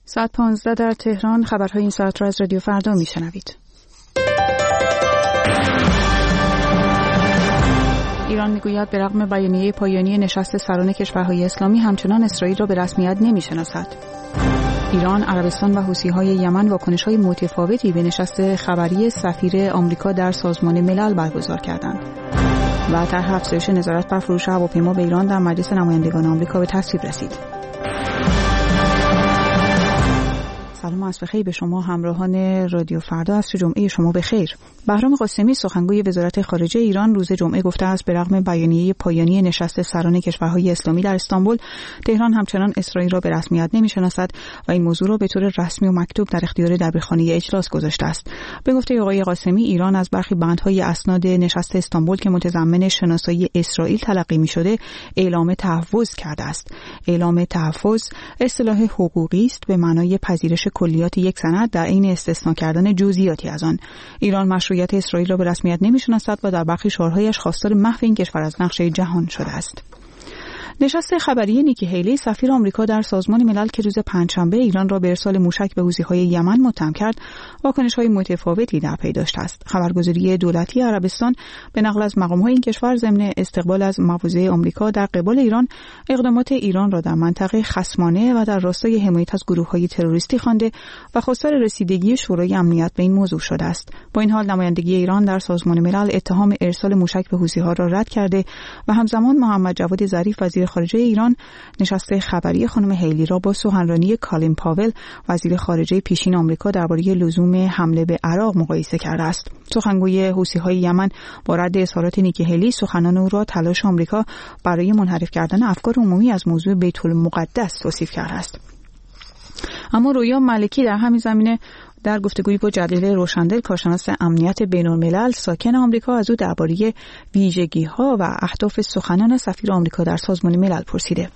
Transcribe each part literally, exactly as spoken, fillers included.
ساعت پانزده در تهران. خبرهای این ساعت را از رادیو فردا میشنوید. ایران میگوید به رغم بیانیه پایانی نشست سران کشورهای اسلامی همچنان اسرائیل را به رسمیت نمیشناسد. ایران، عربستان و حوثی‌های یمن واکنش‌های متفاوتی به نشست خبری سفیر آمریکا در سازمان ملل برگزار کردند. و طرح افزایش نظارت بر فروش هواپیما به ایران در مجلس نمایندگان آمریکا به تصویب رسید. سلام عرض بخیر به شما همراهان رادیو فردا. از جمعه شما بخیر. بهرام قاسمی سخنگوی وزارت خارجه ایران روز جمعه گفته است به رغم بیانیه پایانی نشست سران کشورهای اسلامی در استانبول، تهران همچنان اسرائیل را به رسمیت نمی‌شناسد و این موضوع را به طور رسمی و مکتوب در اختیار دبیرخانه اجلاس گذاشته است. به گفته آقای قاسمی، ایران از برخی بندهای اسناد نشست استانبول که متضمن شناسایی اسرائیل تلقی می‌شده اعلام تحفظ کرده است. اعلام تحفظ اصطلاح حقوقی است به معنای پذیرش کلیات یک سند در عین استثناء کردن جزئیاتی از آن. ایران مشروعیت اسرائیل را به رسمیت نمی‌شناسد و در برخی شعارهایش خواستار محو این کشور از نقشه جهان شده است. نشست خبری نیکی هیلی سفیر آمریکا در سازمان ملل که روز پنجشنبه ایران را به ارسال موشک به حوثی‌های یمن متهم کرد، واکنش‌های متفاوتی در پی داشته است. خبرگزاری دولتی عربستان به نقل از مقام‌های این کشور ضمن استقبال از مواضع آمریکا در قبال ایران، اقدامات ایران را در منطقه خصمانه و در راستای حمایت از گروه‌های تروریستی خوانده و خواستار رسیدگی شورای امنیت به این موضوع شده است. با این حال نمایندگی ایران در سازمان ملل اتهام ارسال موشک به حوثی‌ها را رد کرده و همزمان محمد جواد ظریف وزیر خارجه ایران نشست خبری خانم هیلی را با سخنرانی کالین پاول وزیر خارجه پیشین آمریکا درباره لزوم حمله به عراق مقایسه کرده است. سخنگوی حوثی‌های یمن با رد اظهارات نیکی هیلی سخنان او را تلاش آمریکا برای منحرف کردن افکار عمومی از موضوع بیت المقدس توصیف کرده است. اما رویا ملکی در همین زمینه در گفتگویی با جلیل روشندل کارشناس امنیت بین‌الملل ساکن آمریکا از او درباره ویژگی‌ها و اهداف سخنان سفیر آمریکا در سازمان ملل پرسیده.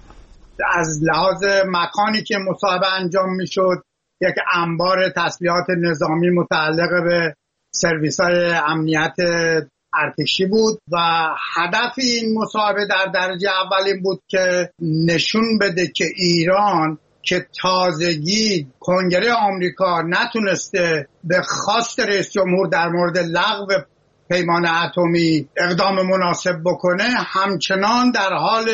از لحاظ مکانی که مصاحبه انجام می‌شد، یک انبار تسلیحات نظامی متعلق به سرویس‌های امنیت ارتشی بود و هدف این مصاحبه در درجه اول این بود که نشون بده که ایران که تازگی کنگره آمریکا نتونسته به خواست رئیس جمهور در مورد لغو پیمان اتمی اقدام مناسب بکنه، همچنان در حال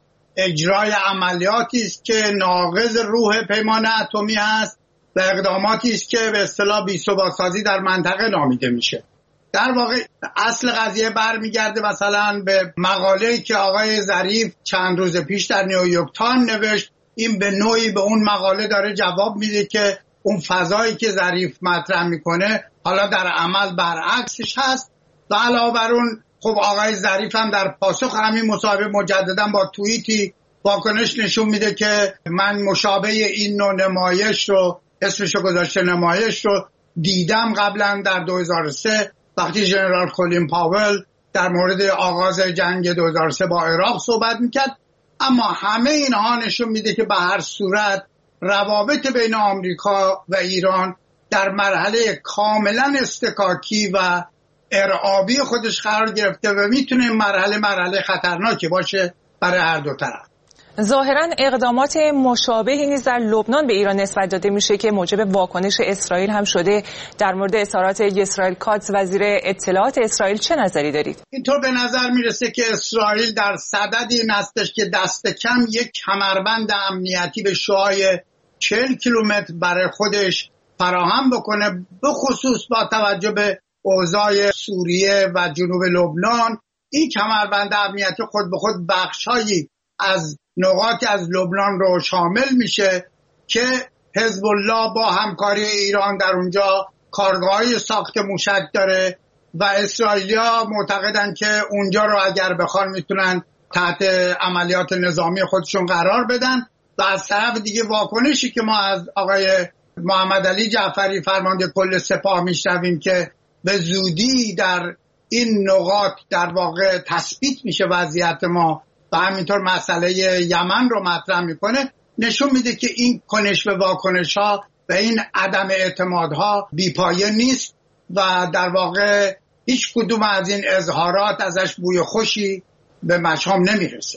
اجرای عملیاتی است که ناقض روح پیمان اتمی است و اقداماتی است که به اصطلاح بی‌ثبات‌سازی در منطقه نامیده میشه. در واقع اصل قضیه برمیگرده مثلا به مقاله‌ای که آقای ظریف چند روز پیش در نیویورک تایمز نوشت. این به نوعی به اون مقاله داره جواب میده که اون فضایی که ظریف مطرح میکنه حالا در عمل برعکسش هست و علاوه بر اون خب آقای ظریف هم در پاسخ همین مصاحبه مجددا با توییتی واکنش نشون میده که من مشابه این نوع نمایش رو اسمشو گذاشته نمایش رو دیدم قبلا در دو هزار و سه وقتی ژنرال کالین پاول در مورد آغاز جنگ دو هزار و سه با عراق صحبت میکرد. اما همه اینها نشون میده که به هر صورت روابط بین آمریکا و ایران در مرحله کاملا استکاکی و ارعابی خودش قرار گرفته و میتونه مرحله مرحله خطرناکی باشه برای هر دو طرف. ظاهراً اقدامات مشابهی نیز در لبنان به ایران نسبت داده میشه که موجب واکنش اسرائیل هم شده. در مورد اظهارات اسرائیل کاتز وزیر اطلاعات اسرائیل چه نظری دارید؟ اینطور به نظر میرسه که اسرائیل در صدد این هستش که دست کم یک کمربند امنیتی به شعاع چهل کیلومتر برای خودش فراهم بکنه، به خصوص با توجه به اوضاع سوریه و جنوب لبنان. این کمربند امنیتی خود به خود بخشایی از نقاطی از لبنان رو شامل میشه که حزب الله با همکاری ایران در اونجا کارگاه‌های ساخت موشک داره و اسرائیلیا معتقدن که اونجا رو اگر بخوان میتونن تحت عملیات نظامی خودشون قرار بدن. و از طرف دیگه واکنشی که ما از آقای محمد علی جعفری فرمانده کل سپاه میشنویم که به زودی در این نقاط در واقع تثبیت میشه وضعیت ما و همینطور مسئله یمن رو مطرح میکنه، نشون میده که این کنش به واکنش ها و این عدم اعتمادها بیپایه نیست و در واقع هیچ کدوم از این اظهارات ازش بوی خوشی به مشام نمیرسه.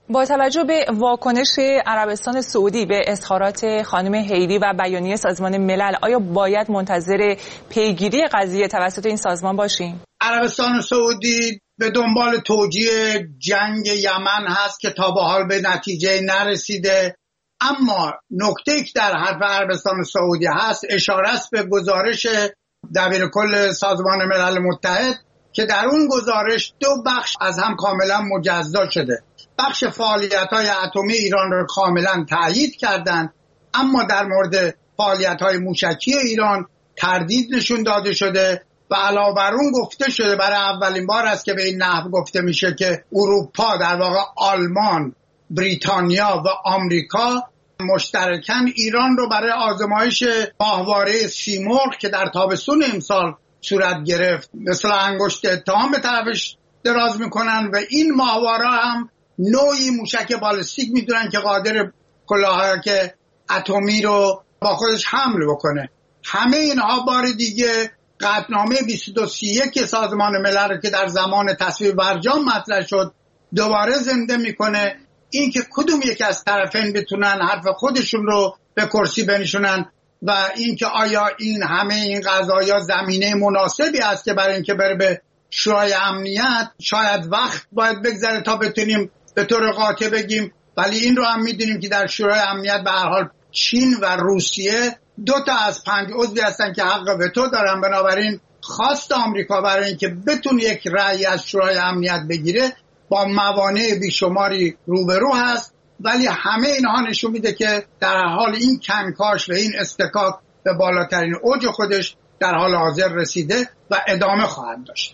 با توجه به واکنش عربستان سعودی به اظهارات خانم هیری و بیانیه سازمان ملل، آیا باید منتظر پیگیری قضیه توسط این سازمان باشیم؟ عربستان سعودی به دنبال توجیه جنگ یمن هست که تا به حال به نتیجه نرسیده، اما نکته که در حرف عربستان سعودی هست اشاره است به گزارش دبیر کل سازمان ملل متحد که در اون گزارش دو بخش از هم کاملا مجزا شده. بخش فعالیت‌های اتمی ایران را کاملا تایید کردند، اما در مورد فعالیت‌های موشکی ایران تردید نشون داده شده و علاوه بر اون گفته شده، برای اولین بار است که به این نحو گفته میشه که اروپا، در واقع آلمان، بریتانیا و آمریکا مشترکاً ایران رو برای آزمایش ماهواره سیمرغ که در تابستون امسال صورت گرفت مثل انگشت اتهام به طرفش دراز میکنن و این ماهواره هم نوعی موشک بالستیک میدونن که قادر کلاهک اتمی رو با خودش حمل بکنه. همه اینها بار دیگه قطعنامه بیست و دو سی و یک سازمان ملل که در زمان تصویب برجام مطرح شد دوباره زنده میکنه. این که کدوم یک از طرفین بتونن حرف خودشون رو به کرسی بنشونن و اینکه آیا این همه این قضایا زمینه مناسبی است که برای اینکه بره به شورای امنیت، شاید وقت باید بگذره تا بتونیم به طور قاطع بگیم، ولی این رو هم میدونیم که در شورای امنیت به هر حال چین و روسیه دو تا از پنج عضوی هستن که حق وتو دارن. بنابراین خواست آمریکا برای اینکه بتونه یک رأی از شورای امنیت بگیره با موانع بیشماری روبرو هست، ولی همه اینها نشون میده که در حال این کنکاش و این استکاک به بالاترین اوج خودش در حال حاضر رسیده و ادامه خواهد داشت.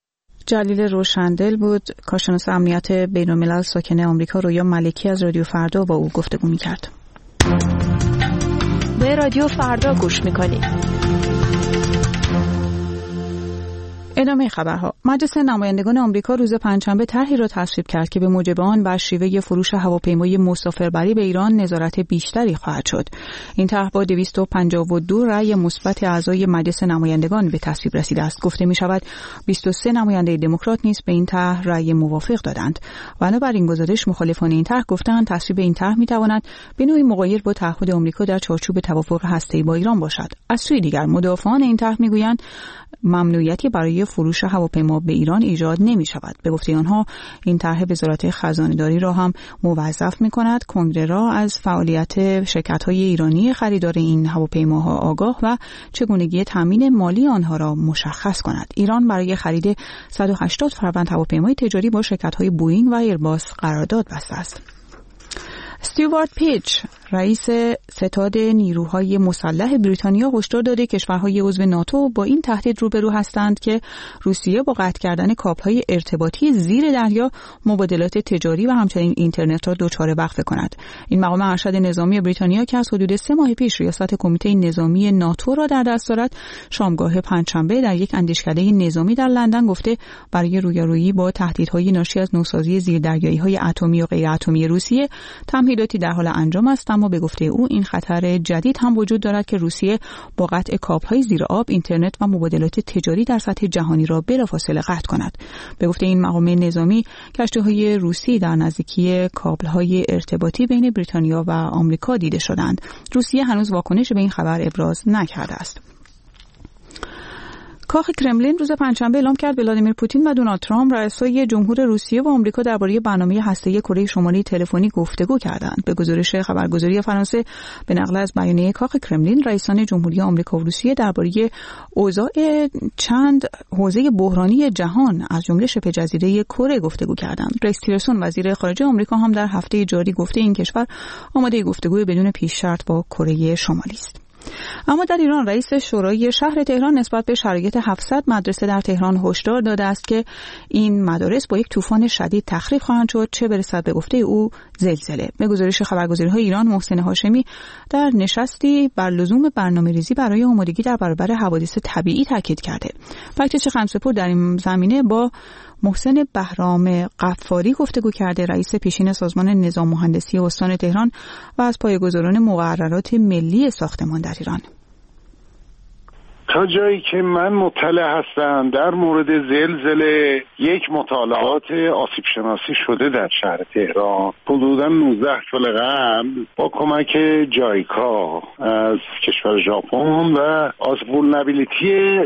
جلیل روشندل بود، کارشناس امنیت بین‌الملل ساکن آمریکا. رویا ملکی از رادیو فردا با او گفتگو می‌کرد. به رادیو فردا گوش می‌کنید. ادامه خبرها. مجلس نمایندگان آمریکا روز پنجشنبه طرحی را تصویب کرد که به موجب آن بر شیوه فروش هواپیمای مسافربری به ایران نظارت بیشتری خواهد شد. این طرح با دویست و پنجاه و دو رأی مثبت اعضای مجلس نمایندگان به تصویب رسیده است. گفته می شود بیست و سه نماینده دموکرات نیز به این طرح رأی موافق دادند. بنابراین گزارش مخالفان این طرح گفتند تصویب این طرح می تواند به نوعی مغایر با تعهد آمریکا در چارچوب توافق هسته‌ای با ایران باشد. از سوی دیگر مدافعان این طرح می گویند ممنوعیتی برای فروش هواپیما به ایران ایجاد نمی شود. به گفته آنها این طرح وزارت خزانه‌داری را هم موظف می کند کنگره را از فعالیت شرکت‌های ایرانی خریدار این هواپیماها آگاه و چگونگی تامین مالی آنها را مشخص کند. ایران برای خرید صد و هشتاد فروند هواپیمای تجاری با شرکت‌های بوئینگ و ایرباس قرارداد بسته است. استیوارت پیچ رئیس ستاد نیروهای مسلح بریتانیا هشدار داده کشورهای عضو ناتو با این تهدید روبرو هستند که روسیه با قطع کردن کابل‌های ارتباطی زیر دریا مبادلات تجاری و همچنین اینترنت را دچار وقفه کند. این مقام ارشد نظامی بریتانیا که از حدود سه ماه پیش ریاست کمیته نظامی ناتو را در دست دارد، شامگاه پنجشنبه در یک اندیشکده نظامی در لندن گفته برای رویارویی با تهدیدهای ناشی از نوسازی زیردریایی‌های اتمی و غیر اتمی روسیه تمهیداتی در حال انجام است، اما به گفته او این خطر جدید هم وجود دارد که روسیه با قطع کابل‌های زیر آب اینترنت و مبادلات تجاری در سطح جهانی را بلافاصله قطع کند. به گفته این مقام نظامی کشتی‌های روسی در نزدیکی کابل‌های ارتباطی بین بریتانیا و آمریکا دیده شدند. روسیه هنوز واکنش به این خبر ابراز نکرده است. کاخ کرملین روز پنجشنبه اعلام کرد ولادیمیر پوتین و دونالد ترامپ رئیسای جمهور روسیه و آمریکا درباره برنامه هسته‌ای کره شمالی تلفنی گفتگو کردند. به گزارش خبرگزاری فرانسه به نقل از بیانیه کاخ کرملین، رئیسان جمهوری آمریکا و روسیه درباره اوضاع چند حوزه بحرانی جهان از جمله شبه جزیره کره گفتگو کردند. رئیس تیلرسون وزیر خارجه آمریکا هم در هفته جاری گفته این کشور آماده گفتگوی بدون پیش شرط با کره شمالی است. اما در ایران رئیس شورای شهر تهران نسبت به شرایط هفتصد مدرسه در تهران هشدار داده است که این مدارس با یک طوفان شدید تخریب خواهند شد، چه برسد به گفته او زلزله. به گزارش خبرگزاری‌های ایران، محسن هاشمی در نشستی بر لزوم برنامه‌ریزی برای آمادگی در برابر حوادث طبیعی تاکید کرده. فکت‌چک خمسه‌پور در این زمینه با محسن بهرام غفاری گفتگو کرده، رئیس پیشین سازمان نظام مهندسی استان تهران و از پایه‌گذاران مقررات ملی ساختمان در ایران. تا جایی که من مطلع هستم در مورد زلزله یک مطالعات آسیب شناسی شده در شهر تهران حدوداً نوزده سال قبل با کمک جایکا از کشور ژاپن و از وولنبیلیتی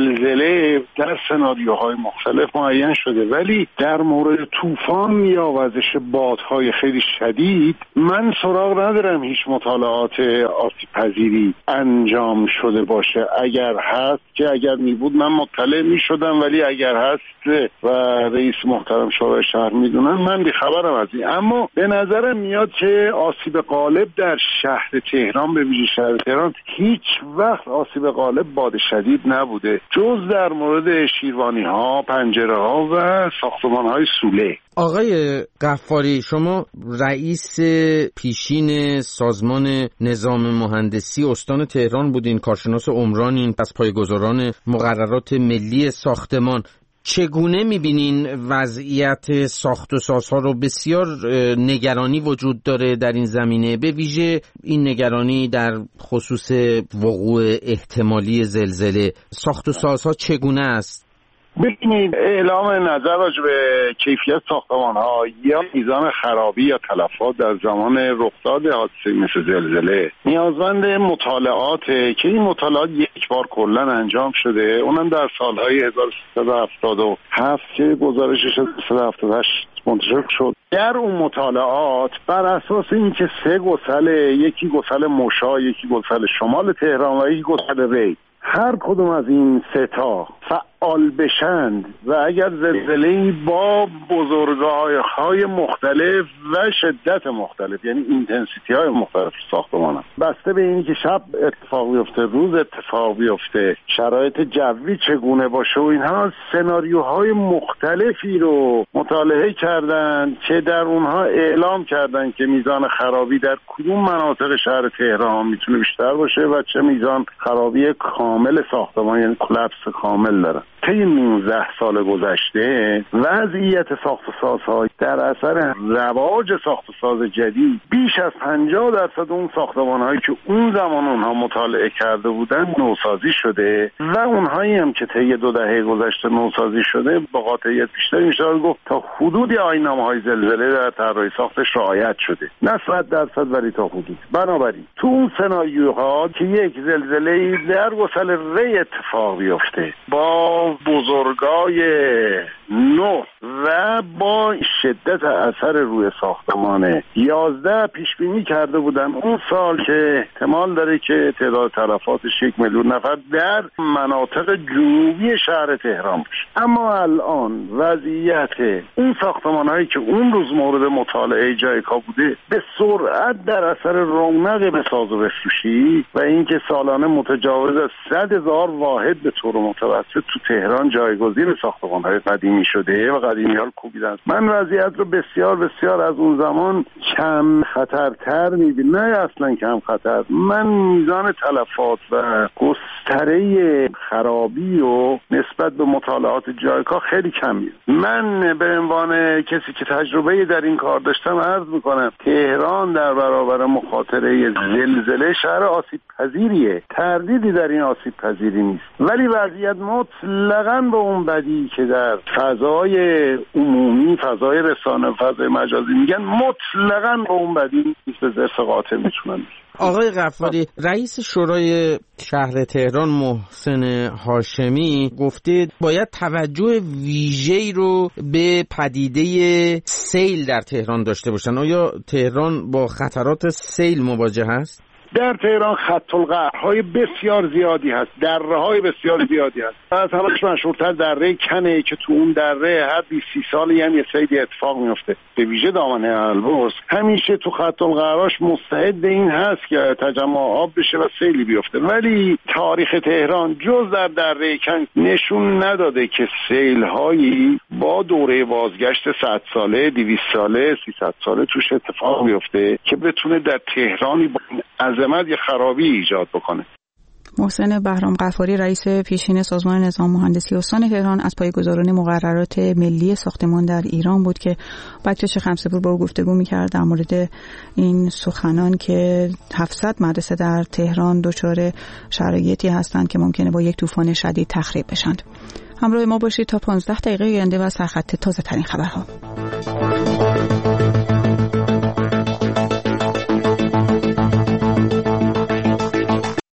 زلزله در سناریوهای مختلف معین شده، ولی در مورد طوفان یا وزش بادهای خیلی شدید من سراغ ندارم هیچ مطالعات آسیب پذیری انجام شده باشه. اگر هست که اگر می بود من مطلع می شدم، ولی اگر هست و رئیس محترم شورای شهر می دونن من بیخبرم از این. اما به نظرم میاد که آسیب غالب در شهر تهران، به ویژه شهر تهران، هیچ وقت آسیب غالب باد شدید نبوده جز در مورد شیروانی ها، پنجره ها و ساختمان های سوله. آقای غفاری، شما رئیس پیشین سازمان نظام مهندسی استان تهران بودین، کارشناس عمرانین، پس پایه‌گذاران مقررات ملی ساختمان. چگونه می‌بینین وضعیت ساخت و سازها رو؟ بسیار نگرانی وجود داره در این زمینه، به ویژه این نگرانی در خصوص وقوع احتمالی زلزله. ساخت و سازها چگونه است؟ ببینید، اعلام نظر راجع به کیفیت ساختمان‌ها یا میزان خرابی یا تلفات در زمان رخداد حادثه مثل زلزله نیازمند مطالعاته که این مطالعات یک بار کلاً انجام شده، اونم در سالهای هزار و سیصد و هفتاد و هفت که گزارشش سیصد و هفتاد و هشت منتشر شد. در اون مطالعات بر اساس اینکه سه گسله، یکی گسل مشا، یکی گسل شمال تهران و یکی گسل ری، هر کدوم از این سه تا فعال بشند و اگر زلزله‌ای با بزرگی‌های مختلف و شدت مختلف، یعنی اینتنسیتی های مختلف ساختمان هست، بسته به اینی که شب اتفاق بیفته، روز اتفاق بیفته، شرایط جوی چگونه باشه و اینها، سناریوهای مختلفی رو مطالعه کردن که در اونها اعلام کردن که میزان خرابی در کدوم مناطق شهر تهران میتونه بیشتر باشه و چه میزان خرابی کامل ساختمان، یعنی کلاپس کامل داره. طی نوزده سال گذشته وضعیت ساخت و سازها در اثر رواج ساخت و ساز جدید بیش از پنجاه درصد اون ساختمان‌هایی که اون زمان اونها مطالعه کرده بودن نوسازی شده و اونهایی هم که طی دو دهه گذشته نوسازی شده با قاطعیت بیشتر میشه گفت تا حدودی آیین‌نامه‌های زلزله در طراحی ساختش رعایت شده، نه صد درصد ولی تا حدود. بنابراین تو اون سناریوها که یک زلزله در گسل ری اتفاق بیفته با بزرگای نو و با شدت اثر روی ساختمان یازده پیش بینی کرده بودن اون سال که احتمال داره که تعداد تلفاتش یک میلیون نفر در مناطق جنوبی شهر تهران باشه. اما الان وضعیت اون ساختمان‌هایی که اون روز مورد مطالعه جایکا بوده به سرعت در اثر رونق بساز و بفروشی و اینکه سالانه متجاوز از صد هزار واحد به طور متوسط تو تهران جایگزین ساختمان‌های قدیمی شده و قدیمی‌ها کوبیدن. من وضعیت رو بسیار بسیار از اون زمان کم خطرتر می‌بینم، نه اصلا کم خطر. من میزان تلفات و گستره خرابی و نسبت به مطالعات جایکا خیلی کم می‌بینم. من به عنوان کسی که تجربه در این کار داشتم عرض می‌کنم تهران در برابر مخاطره زلزله شهر آسیب پذیریه، تردیدی در این آسیب پذیری نیست، ولی وضعیت مطلقاً به اون بدی که در فضای عمومی، فضای رسانه، فضای مجازی میگن، مطلقاً به اون بدی نیست، به زرس قاطع میتونن. آقای غفاری، رئیس شورای شهر تهران محسن هاشمی گفته باید توجه ویژه‌ای رو به پدیده سیل در تهران داشته باشن. آیا تهران با خطرات سیل مواجه است؟ در تهران خط القطع‌های بسیار زیادی هست، دره‌های بسیار زیادی هست. از همه‌اش مشهورتر دره کنه که تو اون دره هر بیست سالی هم یه سیلی اتفاق میفته، به ویژه دامنه البرز. همیشه تو خط القطع‌هاش مستعد این هست که تجمع آب بشه و سیلی بیفته، ولی تاریخ تهران جز در دره کن نشون نداده که سیل‌هایی با دوره بازگشت صد ساله، دویست ساله، سیصد ساله توش اتفاق بیفته که بتونه در تهرانی با عظمت یه خرابی ایجاد بکنه. محسن بهرام غفاری رئیس پیشین سازمان نظام مهندسی استان تهران از پایه‌گذاران مقررات ملی ساختمان در ایران بود که بکرش خمسه‌پور با او گفتگو می‌کرد در مورد این سخنان که هفتصد مدرسه در تهران دچار شرایطی هستند که ممکنه با یک طوفان شدید تخریب بشن. همراه ما باشید تا پانزده دقیقه آینده و سرخط تازه ترین خبرها.